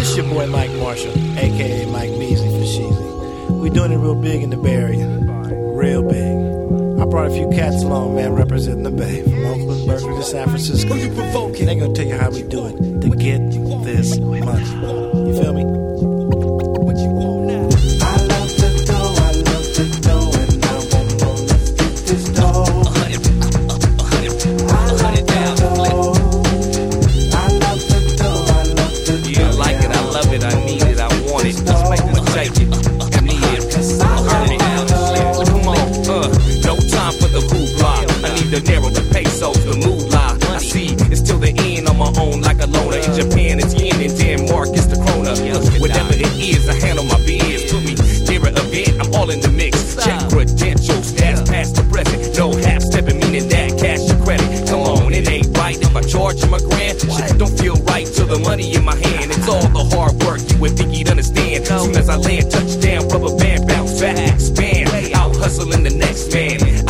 It's your boy Mike Marshall, aka Mike Measy for Sheezy. We doing it real big in the Bay Area, real big. I brought a few cats along, man, representing the Bay, from Oakland, Berkeley to San Francisco. Who you provoking? They gonna tell you how we do it to get this money. You feel me? What you want now? I love the dough, I love the dough, and I won't know, let's get this dough. I need it, I want it. Let's make this take it. I need it. Come on, no time for the hoopla. I need to narrow the pesos, the moolah. I see it's till the end on my own, like a loner. In Japan, it's yen, in Denmark, it's the krona. Whatever it is, I handle my biz. Put me near an event, I'm all in the mix. Check credentials, that's past the present. No half stepping, meaning that cash your credit. Come on, it ain't right if I charge you my grand. Shit don't feel right till the money in my hand. It's all the hard work you would think you'd understand. Soon as I land, touchdown, rubber band, bounce back, expand. Out hustling the next man.